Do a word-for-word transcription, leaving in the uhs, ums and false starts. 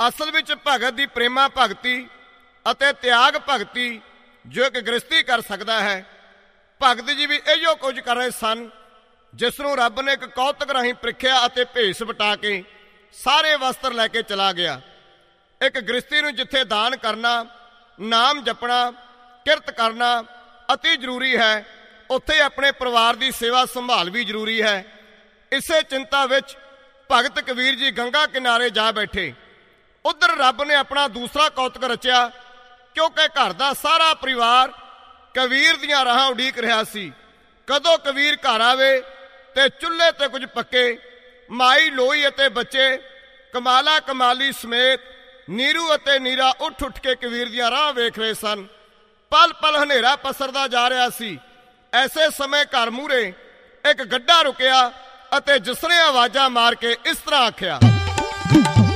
ਅਸਲ ਵਿੱਚ ਭਗਤ ਦੀ ਪ੍ਰੇਮਾ ਭਗਤੀ ਅਤੇ ਤਿਆਗ ਭਗਤੀ ਜੋ ਇੱਕ ਗ੍ਰਸਤੀ ਕਰ ਸਕਦਾ ਹੈ। ਭਗਤ ਜੀ ਵੀ ਇਹੋ ਕੁਝ ਕਰ ਰਹੇ ਸਨ ਜਿਸ ਨੂੰ ਰੱਬ ਨੇ ਇੱਕ ਕੌਤਕ ਰਾਹੀਂ ਪ੍ਰੀਖਿਆ ਅਤੇ ਭੇਸ ਵਟਾ ਕੇ ਸਾਰੇ ਵਸਤਰ ਲੈ ਕੇ ਚਲਾ ਗਿਆ। ਇੱਕ ਗ੍ਰਸਤੀ ਨੂੰ ਜਿੱਥੇ ਦਾਨ ਕਰਨਾ, ਨਾਮ ਜਪਣਾ, ਕਿਰਤ ਕਰਨਾ ਅਤੀ ਜ਼ਰੂਰੀ ਹੈ, ਉੱਥੇ ਆਪਣੇ ਪਰਿਵਾਰ ਦੀ ਸੇਵਾ ਸੰਭਾਲ ਵੀ ਜ਼ਰੂਰੀ ਹੈ। ਇਸੇ ਚਿੰਤਾ ਵਿੱਚ ਭਗਤ ਕਬੀਰ ਜੀ ਗੰਗਾ ਕਿਨਾਰੇ ਜਾ ਬੈਠੇ। ਉੱਧਰ ਰੱਬ ਨੇ ਆਪਣਾ ਦੂਸਰਾ ਕੌਤਕ ਰਚਿਆ, ਕਿਉਂਕਿ ਘਰ ਦਾ ਸਾਰਾ ਪਰਿਵਾਰ ਕਬੀਰ ਦੀਆਂ ਰਾਹਾਂ ਉਡੀਕ ਰਿਹਾ ਸੀ। ਕਦੋਂ ਕਬੀਰ ਘਰ ਆਵੇ ਤੇ ਚੁੱਲ੍ਹੇ ਤੇ ਕੁਝ ਪੱਕੇ, ਮਾਈ ਲੋਈ ਅਤੇ ਬੱਚੇ ਕਮਾਲਾ ਕਮਾਲੀ ਸਮੇਤ ਨੀਰੂ ਅਤੇ ਨੀਰਾ ਉੱਠ ਉੱਠ ਕੇ ਕਬੀਰ ਦੀਆਂ ਰਾਹਾਂ ਵੇਖ ਰਹੇ ਸਨ। ਪਲ ਪਲ ਹਨੇਰਾ ਪਸਰਦਾ ਜਾ ਰਿਹਾ ਸੀ। ਐਸੇ ਸਮੇਂ ਘਰ ਮੂਹਰੇ ਇੱਕ ਗੱਡਾ ਰੁਕਿਆ ਅਤੇ ਜਿਸਨੇ ਆਵਾਜ਼ਾਂ ਮਾਰ ਕੇ ਇਸ ਤਰ੍ਹਾਂ ਆਖਿਆ,